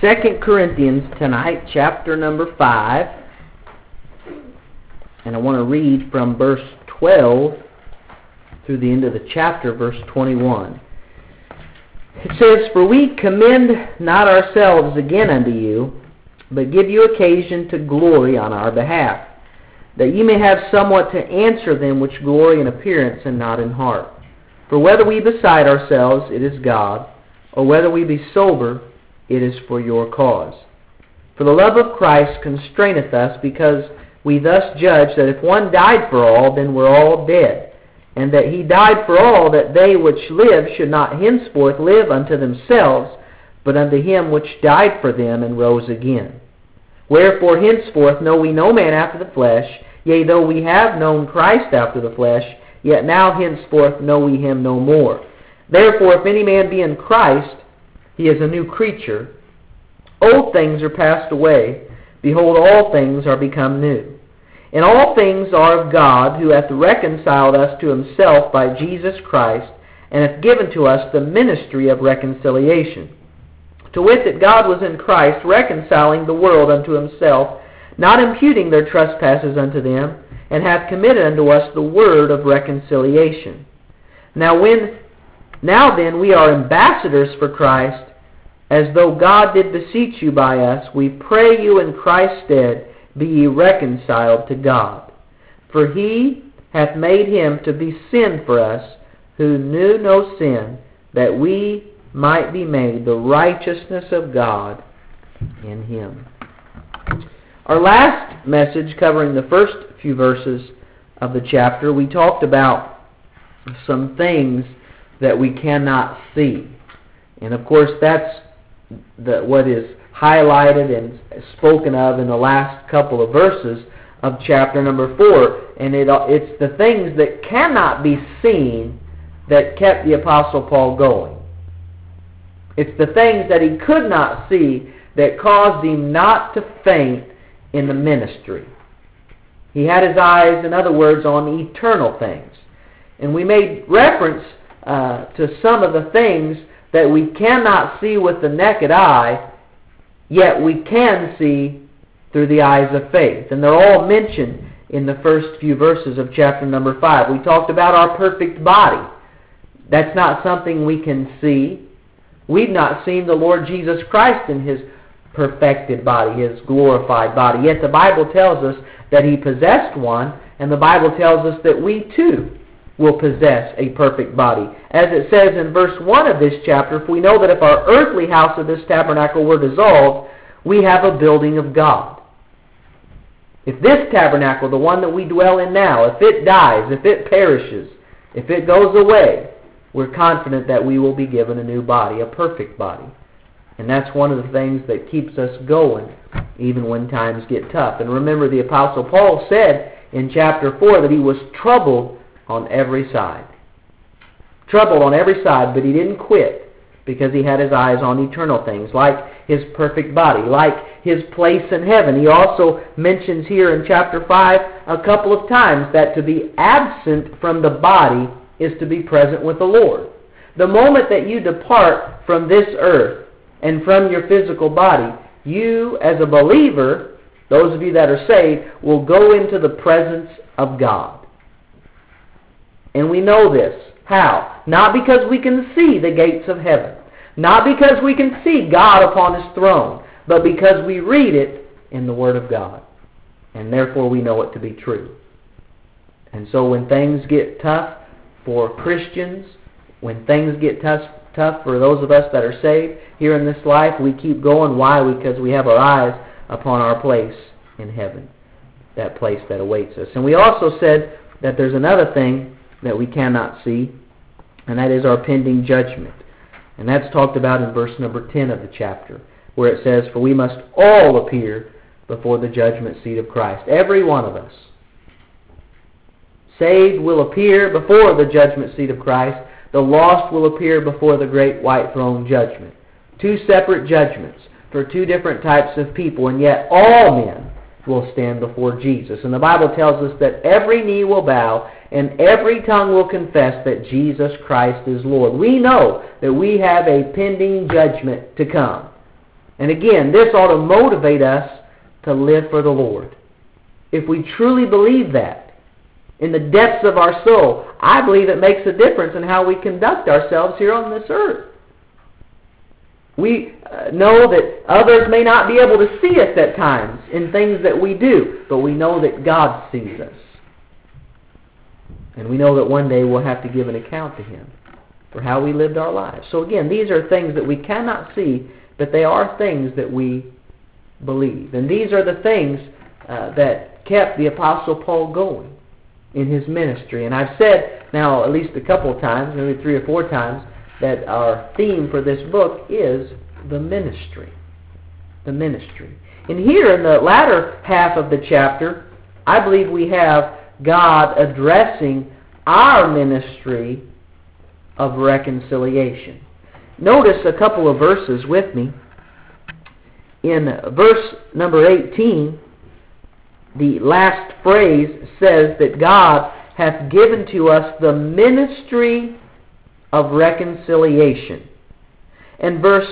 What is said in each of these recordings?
2 Corinthians tonight, chapter number 5. And I want to read from verse 12 through the end of the chapter, verse 21. It says, "For we commend not ourselves again unto you, but give you occasion to glory on our behalf, that ye may have somewhat to answer them which glory in appearance and not in heart. For whether we beside ourselves, it is God, or whether we be sober, it is for your cause. For the love of Christ constraineth us, because we thus judge that if one died for all, then we're all dead, and that he died for all, that they which live should not henceforth live unto themselves, but unto him which died for them and rose again. Wherefore henceforth know we no man after the flesh, yea, though we have known Christ after the flesh, yet now henceforth know we him no more. Therefore if any man be in Christ, he is a new creature. Old things are passed away. Behold, all things are become new. And all things are of God, who hath reconciled us to himself by Jesus Christ, and hath given to us the ministry of reconciliation. To wit, that God was in Christ, reconciling the world unto himself, not imputing their trespasses unto them, and hath committed unto us the word of reconciliation. Now then we are ambassadors for Christ, as though God did beseech you by us. We pray you in Christ's stead, be ye reconciled to God. For he hath made him to be sin for us, who knew no sin, that we might be made the righteousness of God in him." Our last message, covering the first few verses of the chapter, we talked about some things that we cannot see. And of course that's what is highlighted and spoken of in the last couple of verses of chapter number 4. And it's the things that cannot be seen that kept the Apostle Paul going. It's the things that he could not see that caused him not to faint in the ministry. He had his eyes, in other words, on eternal things. And we made reference to some of the things that we cannot see with the naked eye, yet we can see through the eyes of faith. And they're all mentioned in the first few verses of chapter number 5. We talked about our perfect body. That's not something we can see. We've not seen the Lord Jesus Christ in his perfected body, his glorified body. Yet the Bible tells us that he possessed one, and the Bible tells us that we too will possess a perfect body. As it says in verse 1 of this chapter, "For we know that if our earthly house of this tabernacle were dissolved, we have a building of God." If this tabernacle, the one that we dwell in now, if it dies, if it perishes, if it goes away, we're confident that we will be given a new body, a perfect body. And that's one of the things that keeps us going even when times get tough. And remember, the Apostle Paul said in chapter 4 that he was troubled on every side. Troubled on every side, but he didn't quit because he had his eyes on eternal things, like his perfect body, like his place in heaven. He also mentions here in chapter 5 a couple of times that to be absent from the body is to be present with the Lord. The moment that you depart from this earth and from your physical body, you as a believer, those of you that are saved, will go into the presence of God. And we know this. How? Not because we can see the gates of heaven. Not because we can see God upon his throne. But because we read it in the Word of God. And therefore we know it to be true. And so when things get tough for Christians, when things get tough for those of us that are saved here in this life, we keep going. Why? Because we have our eyes upon our place in heaven. That place that awaits us. And we also said that there's another thing that we cannot see, and that is our pending judgment. And that's talked about in verse number 10 of the chapter, where it says, "For we must all appear before the judgment seat of Christ." Every one of us, saved, will appear before the judgment seat of Christ. The lost will appear before the great white throne judgment. Two separate judgments for two different types of people, and yet all men will stand before Jesus. And the Bible tells us that every knee will bow and every tongue will confess that Jesus Christ is Lord. We know that we have a pending judgment to come. And again, this ought to motivate us to live for the Lord. If we truly believe that in the depths of our soul, I believe it makes a difference in how we conduct ourselves here on this earth. We know that others may not be able to see us at times in things that we do, but we know that God sees us. And we know that one day we'll have to give an account to Him for how we lived our lives. So again, these are things that we cannot see, but they are things that we believe. And these are the things that kept the Apostle Paul going in his ministry. And I've said now at least a couple of times, maybe 3 or 4 times, that our theme for this book is the ministry. The ministry. And here in the latter half of the chapter, I believe we have God addressing our ministry of reconciliation. Notice a couple of verses with me. In verse number 18, the last phrase says that God hath given to us the ministry of reconciliation. And verse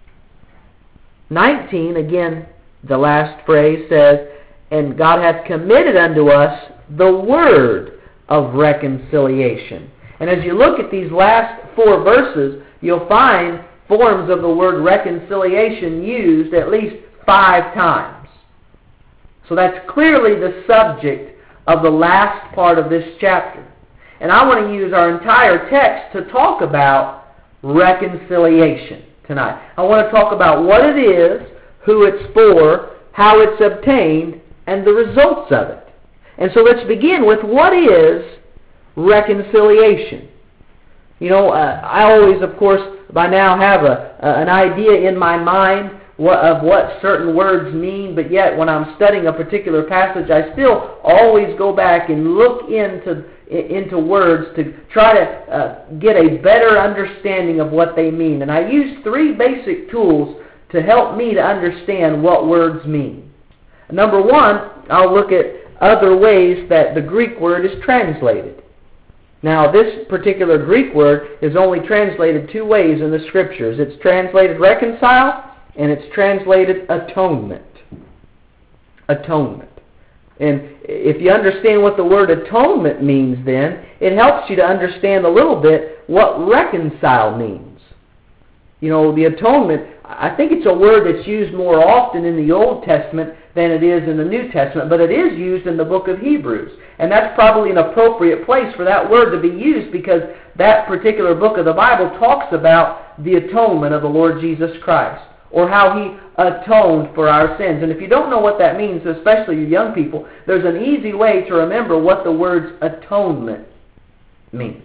19, again, the last phrase says, and God hath committed unto us the word of reconciliation. And as you look at these last 4 verses, you'll find forms of the word reconciliation used at least 5 times. So that's clearly the subject of the last part of this chapter. And I want to use our entire text to talk about reconciliation tonight. I want to talk about what it is, who it's for, how it's obtained, and the results of it. And so let's begin with what is reconciliation. You know, I always, of course, by now have an idea in my mind of what certain words mean, but yet when I'm studying a particular passage, I still always go back and look into words to try to get a better understanding of what they mean. And I use 3 basic tools to help me to understand what words mean. Number 1, I'll look at other ways that the Greek word is translated. Now, this particular Greek word is only translated 2 ways in the Scriptures. It's translated reconcile, and it's translated atonement. Atonement. And if you understand what the word atonement means then, it helps you to understand a little bit what reconcile means. You know, the atonement, I think it's a word that's used more often in the Old Testament than it is in the New Testament, but it is used in the book of Hebrews. And that's probably an appropriate place for that word to be used because that particular book of the Bible talks about the atonement of the Lord Jesus Christ, or how He atoned for our sins. And if you don't know what that means, especially you young people, there's an easy way to remember what the words atonement mean.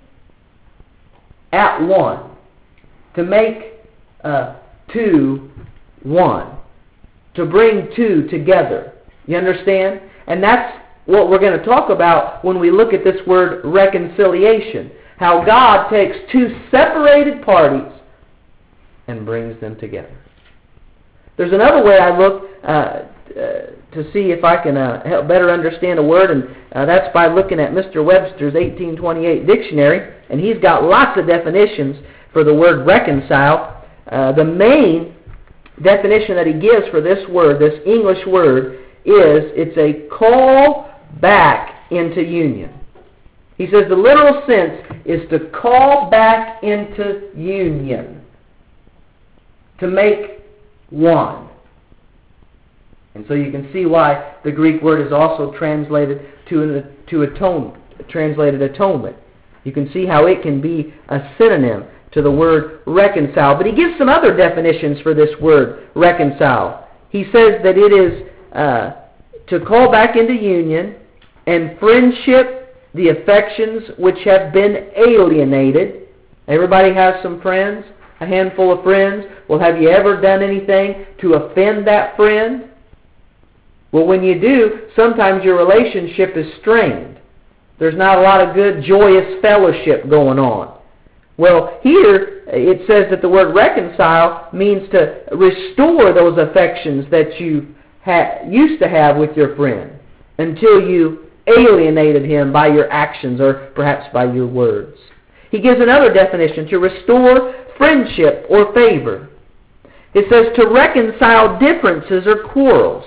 At one. To make 2 one. To bring 2 together. You understand? And that's what we're going to talk about when we look at this word reconciliation. How God takes 2 separated parties and brings them together. There's another way I look to see if I can help better understand a word, and that's by looking at Mr. Webster's 1828 dictionary, and he's got lots of definitions for the word reconcile. The main definition that he gives for this word, this English word, is it's a call back into union. He says the literal sense is to call back into union. To make one. And so you can see why the Greek word is also translated to atonement. You can see how it can be a synonym to the word reconcile. But he gives some other definitions for this word, reconcile. He says that it is to call back into union and friendship, the affections which have been alienated. Everybody has some friends, a handful of friends. Well, have you ever done anything to offend that friend? Well, when you do, sometimes your relationship is strained. There's not a lot of good, joyous fellowship going on. Well, here it says that the word reconcile means to restore those affections that you used to have with your friend until you alienated him by your actions or perhaps by your words. He gives another definition, to restore friendship or favor. It says to reconcile differences or quarrels.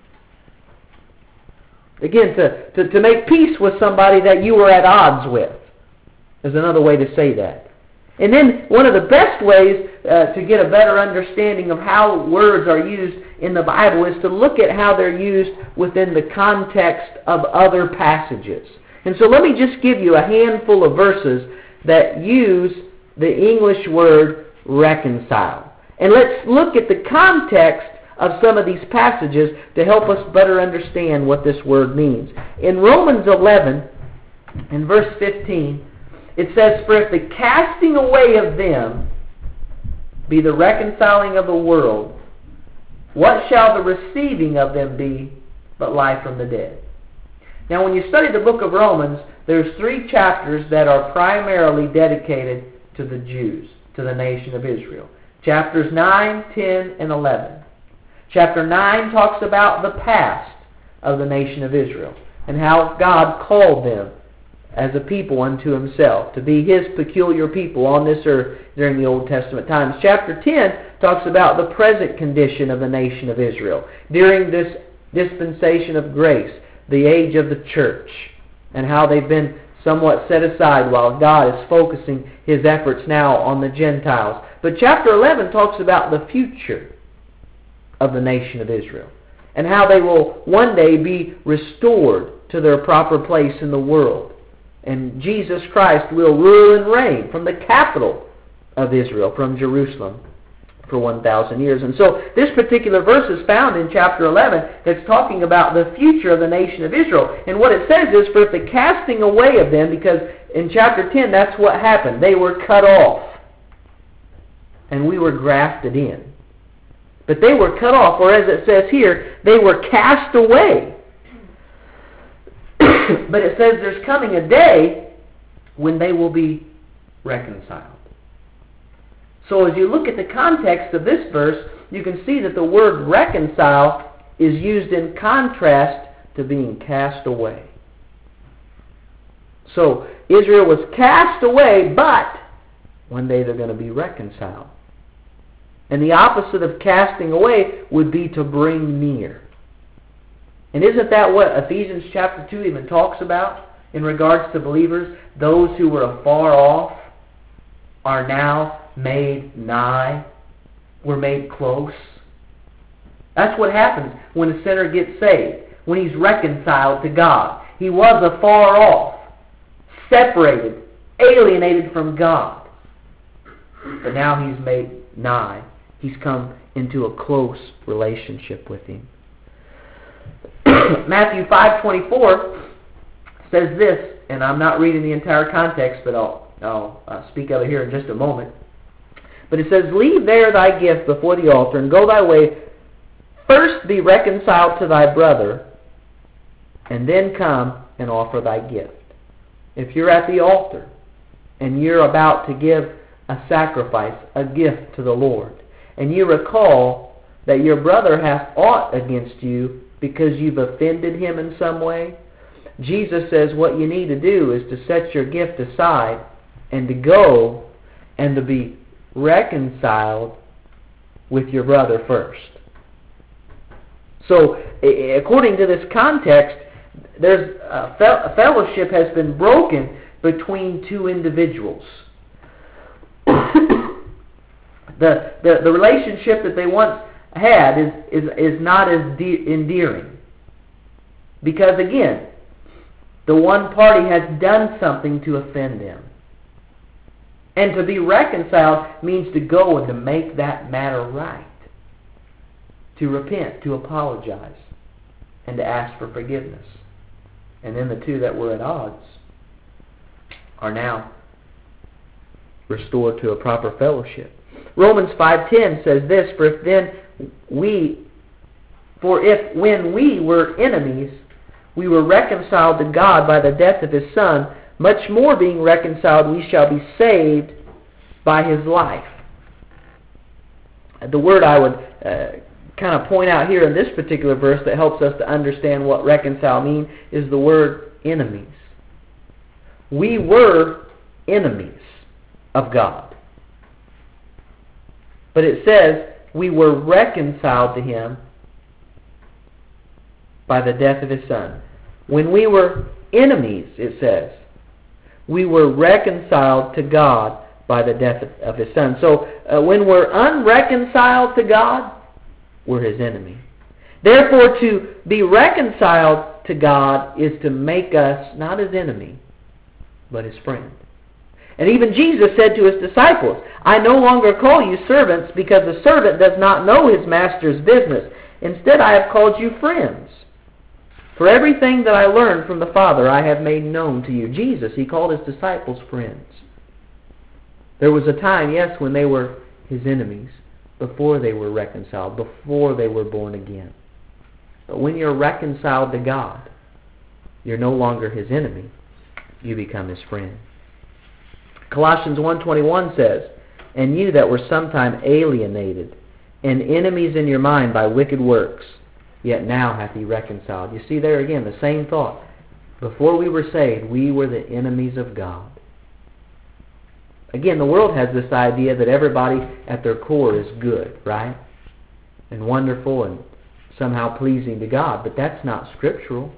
Again, to make peace with somebody that you were at odds with is another way to say that. And then one of the best ways to get a better understanding of how words are used in the Bible is to look at how they're used within the context of other passages. And so let me just give you a handful of verses that use the English word reconcile. And let's look at the context of some of these passages to help us better understand what this word means. In Romans 11, in verse 15, it says, "For if the casting away of them be the reconciling of the world, what shall the receiving of them be but life from the dead?" Now when you study the book of Romans, there's 3 chapters that are primarily dedicated to the Jews, to the nation of Israel. Chapters 9, 10, and 11. Chapter 9 talks about the past of the nation of Israel and how God called them as a people unto Himself, to be His peculiar people on this earth during the Old Testament times. Chapter 10 talks about the present condition of the nation of Israel during this dispensation of grace, the age of the church, and how they've been somewhat set aside while God is focusing His efforts now on the Gentiles. But chapter 11 talks about the future of the nation of Israel and how they will one day be restored to their proper place in the world. And Jesus Christ will rule and reign from the capital of Israel, from Jerusalem, for 1,000 years. And so this particular verse is found in chapter 11 that's talking about the future of the nation of Israel. And what it says is, "For if the casting away of them," because in chapter 10 that's what happened. They were cut off. And we were grafted in. But they were cut off, or as it says here, they were cast away. But it says there's coming a day when they will be reconciled. So as you look at the context of this verse, you can see that the word reconcile is used in contrast to being cast away. So Israel was cast away, but one day they're going to be reconciled. And the opposite of casting away would be to bring near. And isn't that what Ephesians chapter 2 even talks about in regards to believers? Those who were afar off are now made nigh. We're made close. That's what happens when a sinner gets saved, when he's reconciled to God. He was afar off, separated, alienated from God. But now he's made nigh. He's come into a close relationship with Him. Matthew 5:24 says this, and I'm not reading the entire context, but I'll speak of it here in just a moment. But it says, "Leave there thy gift before the altar, and go thy way. First be reconciled to thy brother, and then come and offer thy gift." If you're at the altar, and you're about to give a sacrifice, a gift to the Lord, and you recall that your brother hath aught against you because you've offended him in some way, Jesus says what you need to do is to set your gift aside and to go and to be reconciled with your brother first. So, according to this context, there's a fellowship has been broken between 2 individuals. The relationship that they once had is not as endearing. Because again, the one party has done something to offend them. And to be reconciled means to go and to make that matter right. To repent, to apologize, and to ask for forgiveness. And then the 2 that were at odds are now restored to a proper fellowship. Romans 5:10 says this, "For if when we were enemies, we were reconciled to God by the death of His Son, much more being reconciled we shall be saved by His life." The word I would kind of point out here in this particular verse that helps us to understand what reconcile means is the word enemies. We were enemies of God. But it says we were reconciled to Him by the death of His Son. When we were enemies, it says, we were reconciled to God by the death of His Son. So when we're unreconciled to God, we're His enemy. Therefore, to be reconciled to God is to make us not His enemy, but His friend. And even Jesus said to His disciples, I no longer call you servants, because the servant does not know his master's business. Instead, I have called you friends. For everything that I learned from the Father I have made known to you. Jesus, He called His disciples friends. There was a time, yes, when they were His enemies, before they were reconciled, before they were born again. But when you're reconciled to God, you're no longer His enemy. You become His friend. Colossians 1:21 says, And you that were sometime alienated, and enemies in your mind by wicked works, yet now hath He reconciled. You see there again, the same thought. Before we were saved, we were the enemies of God. Again, the world has this idea that everybody at their core is good, right? And wonderful and somehow pleasing to God. But that's not scriptural.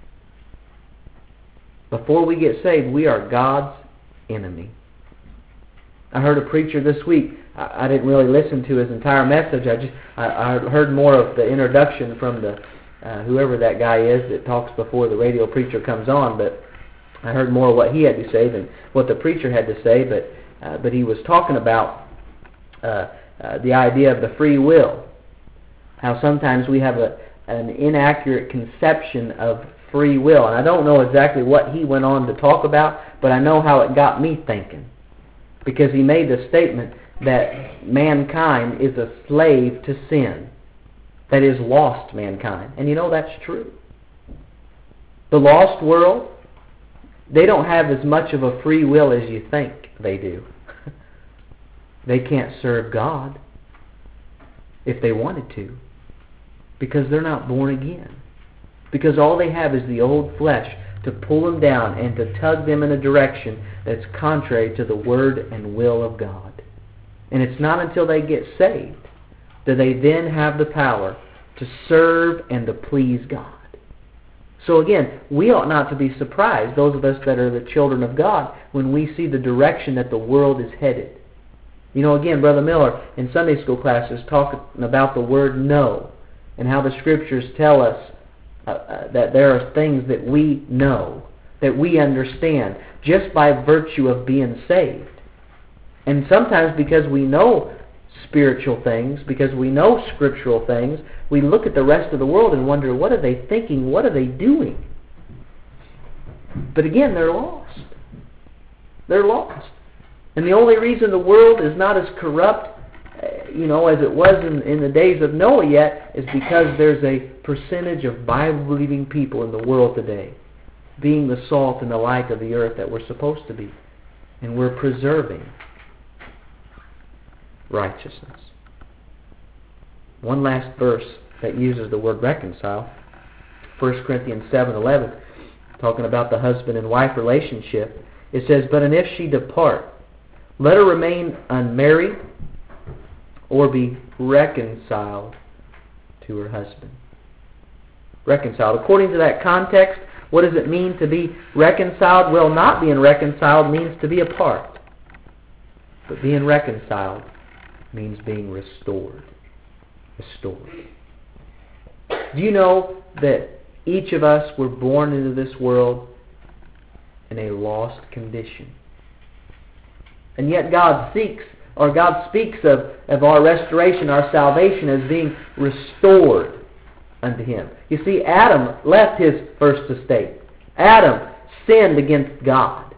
Before we get saved, we are God's enemy. I heard a preacher this week. I didn't really listen to his entire message. I heard more of the introduction from the whoever that guy is that talks before the radio preacher comes on. But I heard more of what he had to say than what the preacher had to say. But he was talking about the idea of the free will. How sometimes we have an inaccurate conception of free will. And I don't know exactly what he went on to talk about, but I know how it got me thinking. Because he made the statement that mankind is a slave to sin. That is, lost mankind. And you know that's true. The lost world, they don't have as much of a free will as you think they do. They can't serve God if they wanted to, because they're not born again. Because all they have is the old flesh to pull them down and to tug them in a direction that's contrary to the Word and will of God. And it's not until they get saved do they then have the power to serve and to please God. So again, we ought not to be surprised, those of us that are the children of God, when we see the direction that the world is headed. You know, again, Brother Miller in Sunday school classes talking about the word no, and how the Scriptures tell us that there are things that we know, that we understand, just by virtue of being saved. And sometimes because we know spiritual things, because we know scriptural things, we look at the rest of the world and wonder, what are they thinking? What are they doing? But again, they're lost. They're lost. And the only reason the world is not as corrupt as it was in the days of Noah yet, is because there's a percentage of Bible-believing people in the world today, being the salt and the light of the earth that we're supposed to be. And we're preserving righteousness. One last verse that uses the word reconcile, 1 Corinthians 7:11, talking about the husband and wife relationship. It says, But and if she depart, let her remain unmarried, or be reconciled to her husband. Reconciled. According to that context, what does it mean to be reconciled? Well, not being reconciled means to be apart. But being reconciled means being restored. Restored. Do you know that each of us were born into this world in a lost condition? And yet God speaks of our restoration, our salvation, as being restored unto Him. You see, Adam left his first estate. Adam sinned against God.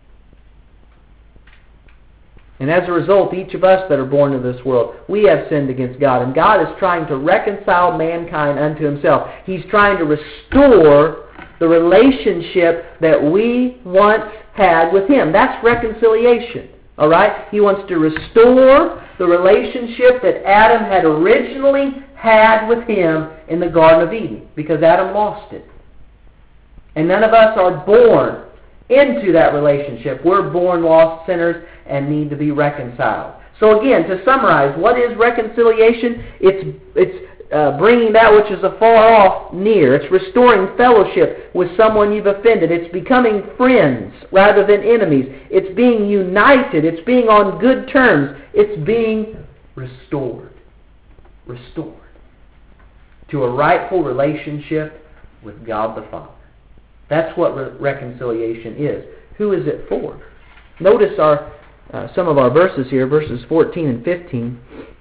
And as a result, each of us that are born into this world, we have sinned against God. And God is trying to reconcile mankind unto Himself. He's trying to restore the relationship that we once had with Him. That's reconciliation. All right? He wants to restore the relationship that Adam had originally had with Him in the Garden of Eden, because Adam lost it. And none of us are born into that relationship. We're born lost sinners and need to be reconciled. So again, to summarize, what is reconciliation? It's bringing that which is afar off near. It's restoring fellowship with someone you've offended. It's becoming friends rather than enemies. It's being united. It's being on good terms. It's being restored. Restored to a rightful relationship with God the Father. That's what reconciliation is. Who is it for? Notice some of our verses here, verses 14 and 15.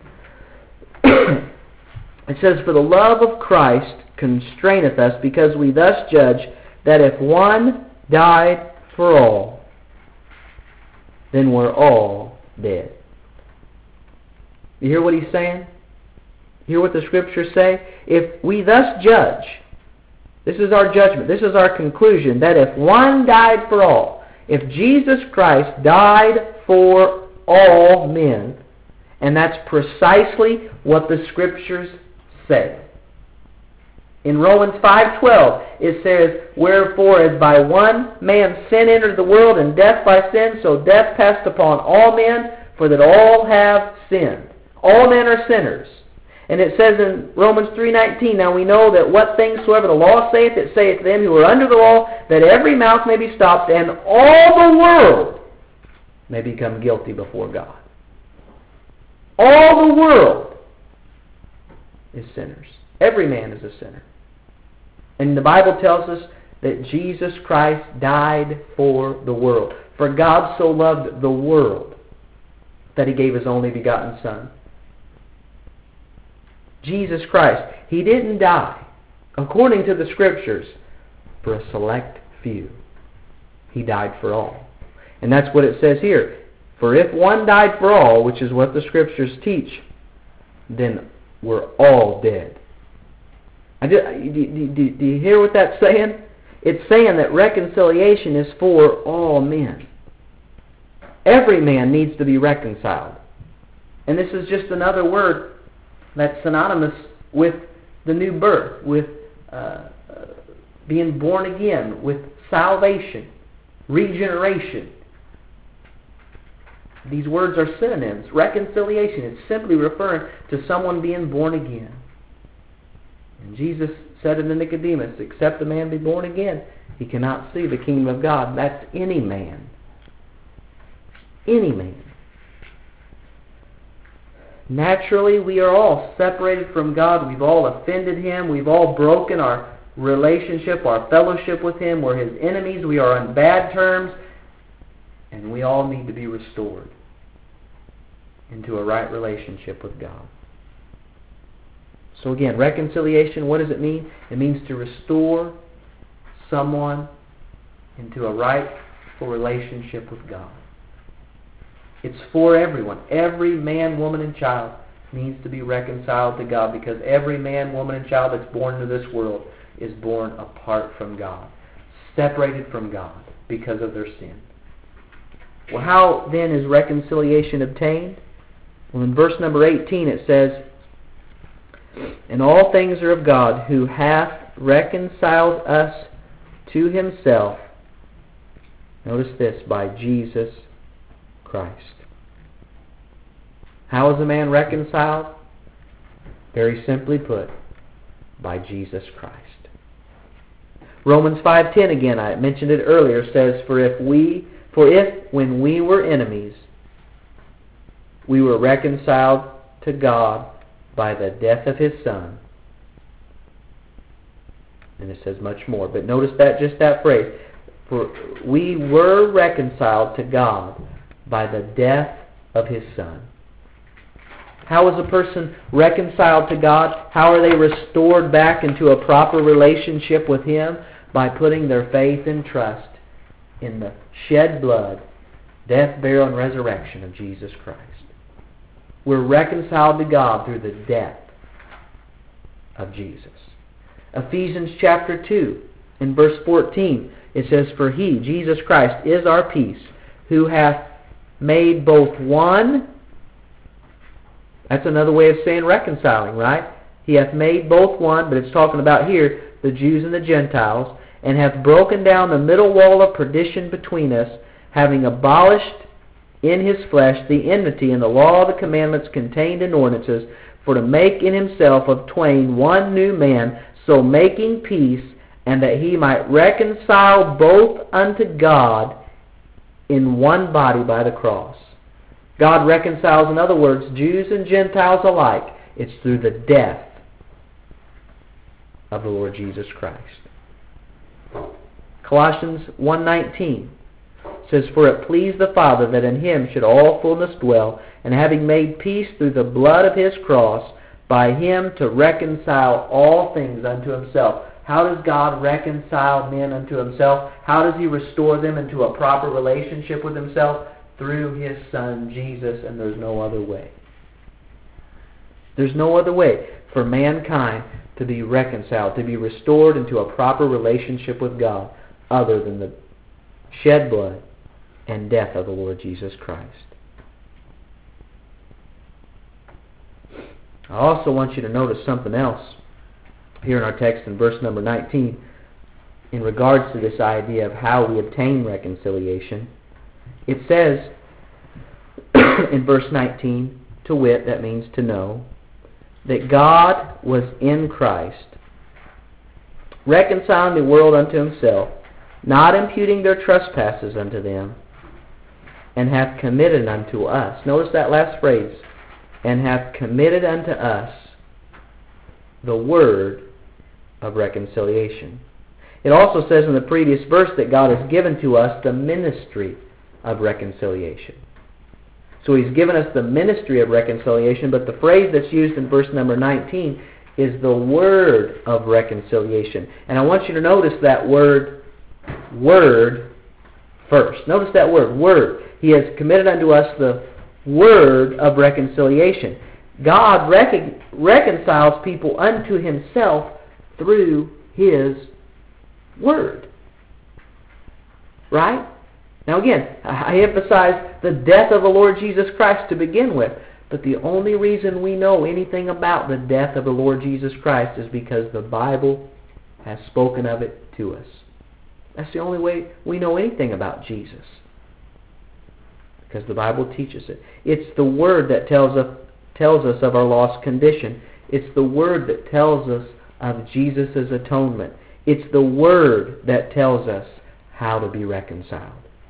It says, "For the love of Christ constraineth us, because we thus judge that if one died for all, then we're all dead." You hear what he's saying? You hear what the Scriptures say? If we thus judge, this is our judgment, this is our conclusion, that if one died for all, if Jesus Christ died for all men, and that's precisely what the Scriptures say. In Romans 5:12, it says, "Wherefore as by one man sin entered the world, and death by sin, so death passed upon all men, for that all have sinned." All men are sinners. And it says in Romans 3:19, "Now we know that what things soever the law saith, it saith to them who are under the law, that every mouth may be stopped, and all the world may become guilty before God." All the world is sinners. Every man is a sinner. And the Bible tells us that Jesus Christ died for the world. "For God so loved the world that He gave His only begotten Son." Jesus Christ, He didn't die, according to the Scriptures, for a select few. He died for all. And that's what it says here. "For if one died for all," which is what the Scriptures teach, "then we're all dead." Do you hear what that's saying? It's saying that reconciliation is for all men. Every man needs to be reconciled. And this is just another word that's synonymous with the new birth, with being born again, with salvation, regeneration. These words are synonyms. Reconciliation is simply referring to someone being born again. And Jesus said unto Nicodemus, "Except a man be born again, he cannot see the kingdom of God." That's any man. Any man. Naturally, we are all separated from God. We've all offended Him. We've all broken our relationship, our fellowship with Him. We're His enemies. We are on bad terms. And we all need to be restored into a right relationship with God. So again, reconciliation, what does it mean? It means to restore someone into a rightful relationship with God. It's for everyone. Every man, woman, and child needs to be reconciled to God, because every man, woman, and child that's born into this world is born apart from God, separated from God because of their sin. Well, how then is reconciliation obtained? Well, in verse number 18 it says, "And all things are of God, who hath reconciled us to Himself," notice this, "by Jesus Christ." How is a man reconciled? Very simply put, by Jesus Christ. Romans 5:10 again, I mentioned it earlier, says, For if when we were enemies, we were reconciled to God by the death of His Son." And it says much more. But notice that phrase. For we were reconciled to God by the death of His Son. How is a person reconciled to God? How are they restored back into a proper relationship with Him? By putting their faith and trust in the shed blood, death, burial, and resurrection of Jesus Christ. We're reconciled to God through the death of Jesus. Ephesians chapter 2, in verse 14, it says, "For He, Jesus Christ, is our peace, who hath made both one." That's another way of saying reconciling, right? "He hath made both one," but it's talking about here the Jews and the Gentiles, "and hath broken down the middle wall of perdition between us, having abolished in his flesh the enmity and the law of the commandments contained in ordinances, for to make in himself of twain one new man, so making peace, and that he might reconcile both unto God in one body by the cross. God reconciles, in other words, Jews and Gentiles alike. It's through the death of the Lord Jesus Christ. Colossians 1:19 says, "For it pleased the Father that in him should all fullness dwell, and having made peace through the blood of his cross, by him to reconcile all things unto himself." How does God reconcile men unto himself? How does he restore them into a proper relationship with himself? Through his Son, Jesus, and there's no other way. There's no other way for mankind to be reconciled, to be restored into a proper relationship with God, other than the shed blood and death of the Lord Jesus Christ. I also want you to notice something else here in our text in verse number 19 in regards to this idea of how we obtain reconciliation. It says in verse 19, to wit, that means to know, that God was in Christ, reconciling the world unto himself, not imputing their trespasses unto them, and hath committed unto us. Notice that last phrase, and hath committed unto us the word of reconciliation. It also says in the previous verse that God has given to us the ministry of reconciliation. So he's given us the ministry of reconciliation, but the phrase that's used in verse number 19 is the word of reconciliation. And I want you to notice that word first. Notice that word. He has committed unto us the word of reconciliation. God reconciles people unto himself through his word. Right? Now again, I emphasize the death of the Lord Jesus Christ to begin with, but the only reason we know anything about the death of the Lord Jesus Christ is because the Bible has spoken of it to us. That's the only way we know anything about Jesus, because the Bible teaches it. It's the Word that tells us of our lost condition. It's the Word that tells us of Jesus' atonement. It's the Word that tells us how to be reconciled.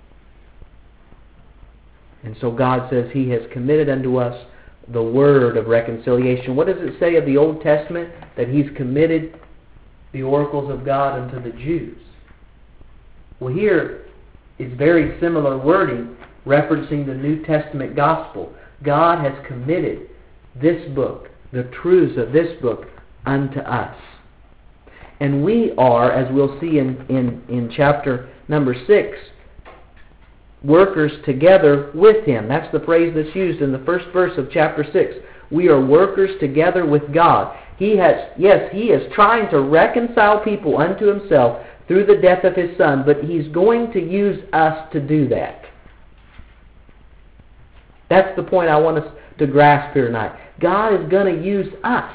And so God says he has committed unto us the word of reconciliation. What does it say of the Old Testament? That he's committed the oracles of God unto the Jews. Well, here is very similar wording referencing the New Testament gospel. God has committed this book, the truths of this book, unto us. And we are, as we'll see in chapter number 6, workers together with him. That's the phrase that's used in the first verse of chapter 6. We are workers together with God. He is trying to reconcile people unto himself through the death of his Son, but he's going to use us to do that. That's the point I want us to grasp here tonight. God is going to use us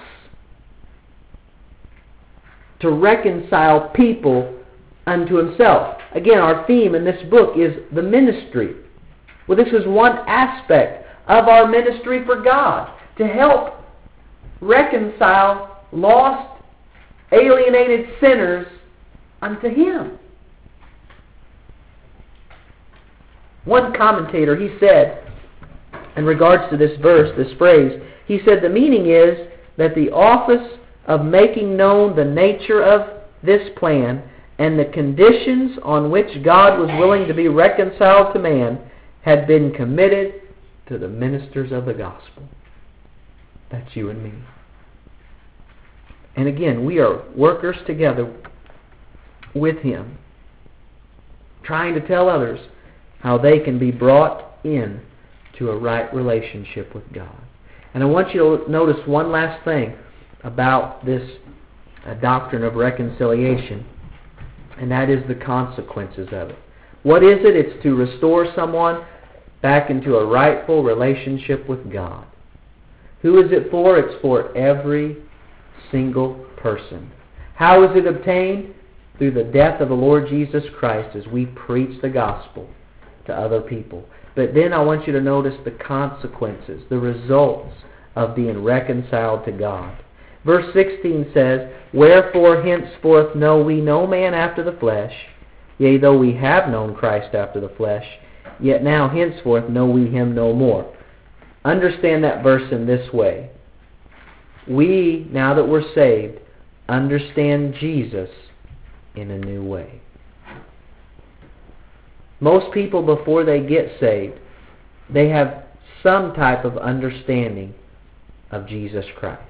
to reconcile people unto himself. Again, our theme in this book is the ministry. Well, this is one aspect of our ministry for God, to help reconcile lost, alienated sinners unto him. One commentator, he said, in regards to this verse, this phrase, he said the meaning is that the office of making known the nature of this plan and the conditions on which God was willing to be reconciled to man had been committed to the ministers of the gospel. That's you and me. And again, we are workers together with him, trying to tell others how they can be brought in to a right relationship with God. And I want you to notice one last thing about this doctrine of reconciliation, and that is the consequences of it. What is it? It's to restore someone back into a rightful relationship with God. Who is it for? It's for every single person. How is it obtained? Through the death of the Lord Jesus Christ as we preach the gospel. to other people. But then I want you to notice the consequences, the results of being reconciled to God. Verse 16 says, Wherefore henceforth know we no man after the flesh, yea, though we have known Christ after the flesh, yet now henceforth know we him no more. Understand that verse in this way. We, now that we're saved, understand Jesus in a new way. Most people, before they get saved, they have some type of understanding of Jesus Christ.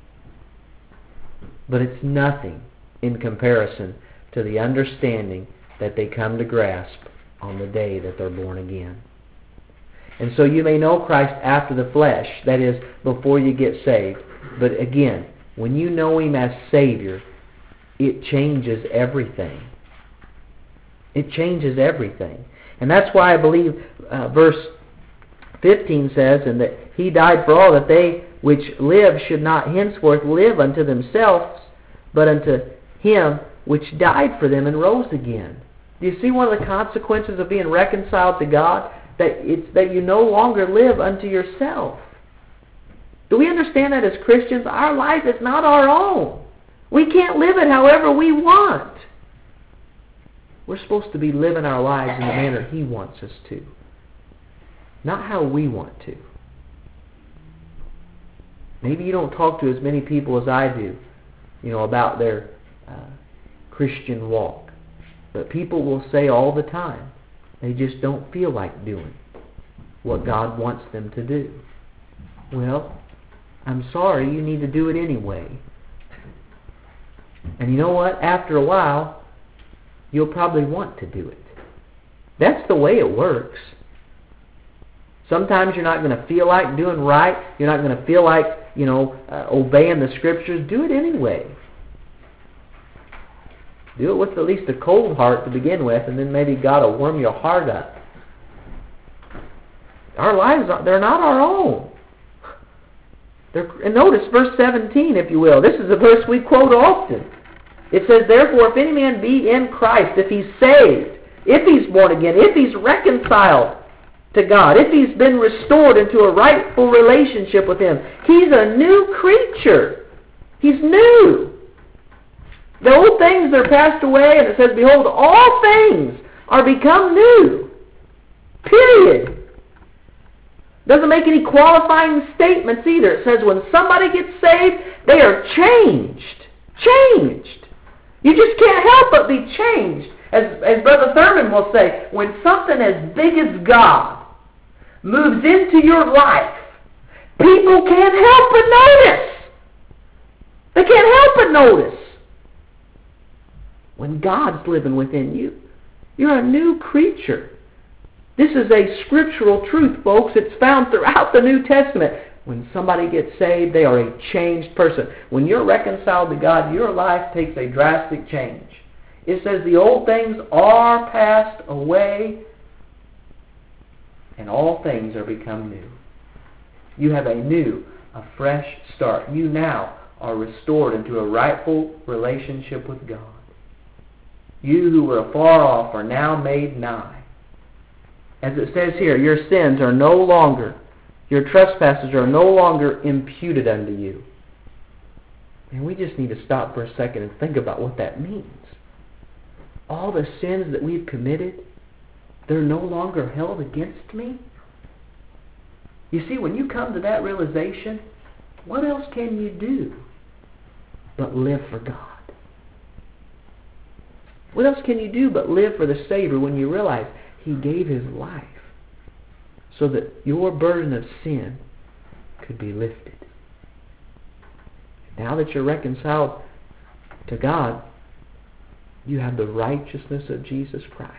But it's nothing in comparison to the understanding that they come to grasp on the day that they're born again. And so you may know Christ after the flesh, that is, before you get saved. But again, when you know Him as Savior, it changes everything. It changes everything. And that's why I believe verse 15 says, And that He died for all, that they which live should not henceforth live unto themselves, but unto Him which died for them and rose again. Do you see one of the consequences of being reconciled to God? That you no longer live unto yourself. Do we understand that as Christians? Our life is not our own. We can't live it however we want. We're supposed to be living our lives in the manner He wants us to, not how we want to. Maybe you don't talk to as many people as I do, about their Christian walk. But people will say all the time, they just don't feel like doing what God wants them to do. Well, I'm sorry, you need to do it anyway. And you know what? After a while, you'll probably want to do it. That's the way it works. Sometimes you're not going to feel like doing right. You're not going to feel like, obeying the Scriptures. Do it anyway. Do it with at least a cold heart to begin with, and then maybe God will warm your heart up. Our lives, they're not our own. And notice verse 17, if you will. This is a verse we quote often. It says, Therefore, if any man be in Christ, if he's saved, if he's born again, if he's reconciled to God, if he's been restored into a rightful relationship with Him, he's a new creature. He's new. The old things are passed away, and it says, Behold, all things are become new. Period. Doesn't make any qualifying statements either. It says when somebody gets saved, they are changed. Changed. You just can't help but be changed. As Brother Thurman will say, when something as big as God moves into your life, people can't help but notice. They can't help but notice. When God's living within you, you're a new creature. This is a scriptural truth, folks. It's found throughout the New Testament. When somebody gets saved, they are a changed person. When you're reconciled to God, your life takes a drastic change. It says the old things are passed away, and all things are become new. You have a fresh start. You now are restored into a rightful relationship with God. You who were afar off are now made nigh. As it says here, your sins are no longer, your trespasses are no longer imputed unto you. And we just need to stop for a second and think about what that means. All the sins that we've committed, they're no longer held against me. You see, when you come to that realization, what else can you do but live for God? What else can you do but live for the Savior when you realize He gave His life so that your burden of sin could be lifted? Now that you're reconciled to God, you have the righteousness of Jesus Christ.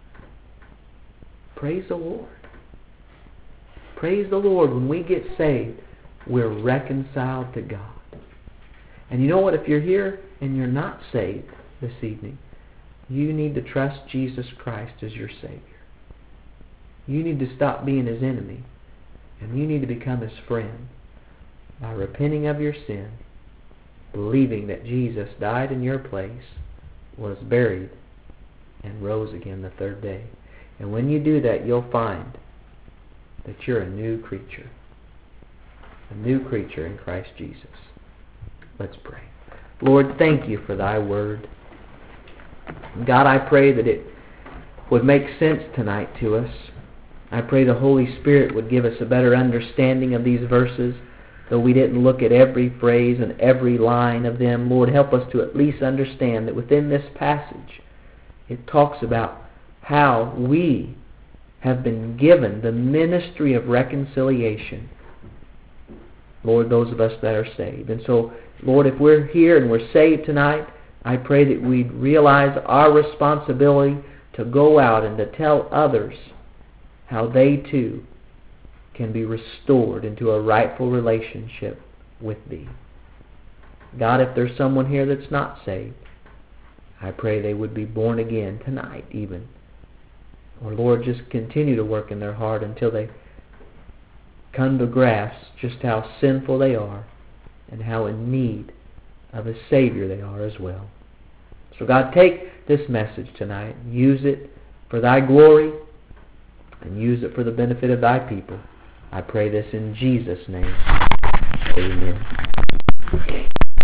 Praise the Lord. Praise the Lord. When we get saved, we're reconciled to God. And you know what? If you're here and you're not saved this evening, you need to trust Jesus Christ as your Savior. You need to stop being His enemy, and you need to become His friend by repenting of your sin, believing that Jesus died in your place, was buried, and rose again the third day. And when you do that, you'll find that you're a new creature. A new creature in Christ Jesus. Let's pray. Lord, thank you for thy word. God, I pray that it would make sense tonight to us. I pray the Holy Spirit would give us a better understanding of these verses, though we didn't look at every phrase and every line of them. Lord, help us to at least understand that within this passage, it talks about how we have been given the ministry of reconciliation. Lord, those of us that are saved. And so, Lord, if we're here and we're saved tonight, I pray that we'd realize our responsibility to go out and to tell others how they too can be restored into a rightful relationship with Thee. God, if there's someone here that's not saved, I pray they would be born again tonight even. Or Lord, just continue to work in their heart until they come to grasp just how sinful they are and how in need of a Savior they are as well. So God, take this message tonight and use it for Thy glory and use it for the benefit of Thy people. I pray this in Jesus' name. Amen.